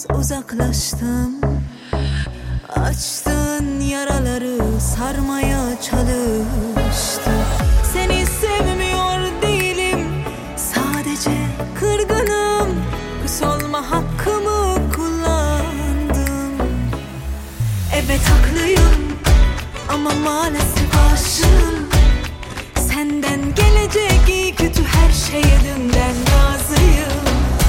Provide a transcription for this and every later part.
uzaklaştım. Açtığın yaraları sarmaya çalıştım. Seni sevmiyor değilim, sadece kırgınım. Küs olma hakkımı kullandım. Evet haklıyım ama maalesef aşığım. Senden gelecek iyi kötü her şeye dünden razıyım.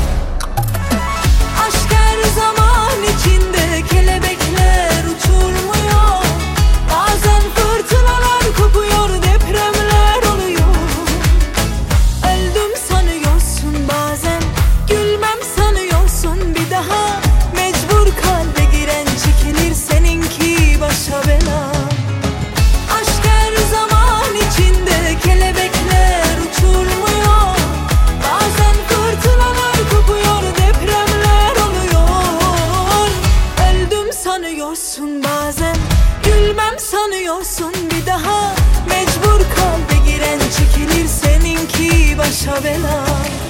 Aşk her zaman içinde kelebekler uçurmuyor. Bazen fırtınalar kopuyor, depremler oluyor. Öldüm sanıyorsun bazen, gülmem sanıyorsun bir daha. Mecbur kalbe giren çekilir, seninki başa bela. Aşk her zaman içinde kelebekler uçurmuyor. Bazen fırtınalar kopuyor, depremler oluyor. Öldüm sanıyorsun bazen, gülmem sanıyorsun bir daha. Mecbur kalbe giren çekilir, seninki başa bela.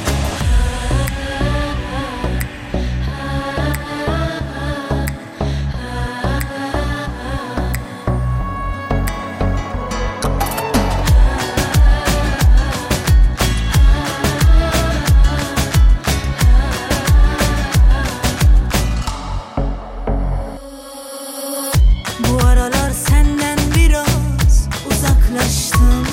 Bu aralar senden biraz uzaklaştım.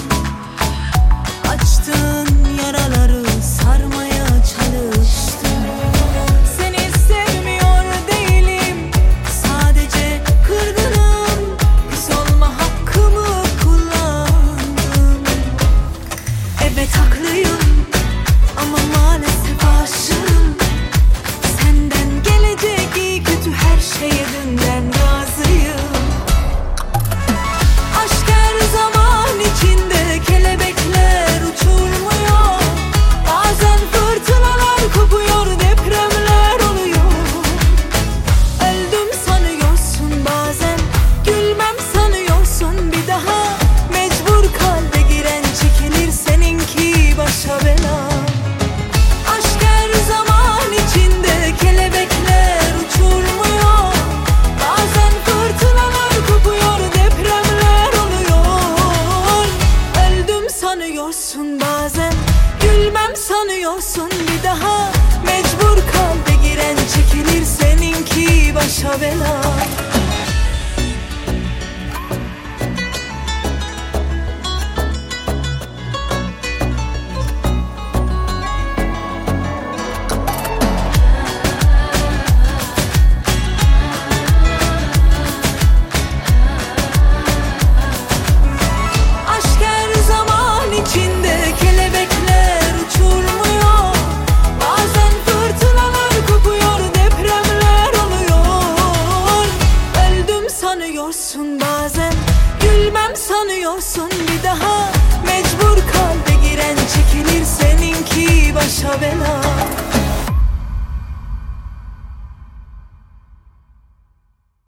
Açtığın yaraları sarmaya çalıştım. Seni sevmiyor değilim, sadece kırgınım. Küs olma hakkımı kullandım. Evet haklıyım ama maalesef aşığım. Senden gelecek iyi kötü her şeye dünden razıyım. Aşk her zaman içinde kelebekler uçurmuyor. Bazen fırtınalar kopuyor, depremler oluyor. Öldüm sanıyorsun bazen, gülmem sanıyorsun bir daha. Mecbur kalbe giren çekilir, seninki başa bela. Aşk her zaman içinde kelebekler uçurmuyor. Bazen fırtınalar kopuyor, depremler oluyor. Öldüm sanıyorsun bazen, gülmem sanıyorsun bir daha. Mecbur kalbe giren çekilir, seninki başa bela. Aşk her zaman içinde kelebekler uçurmuyor. Bazen fırtınalar kopuyor, depremler oluyor. Öldüm sanıyorsun bazen, gülmem sanıyorsun bir daha. Mecbur kalbe giren çekilir, seninki başa bela.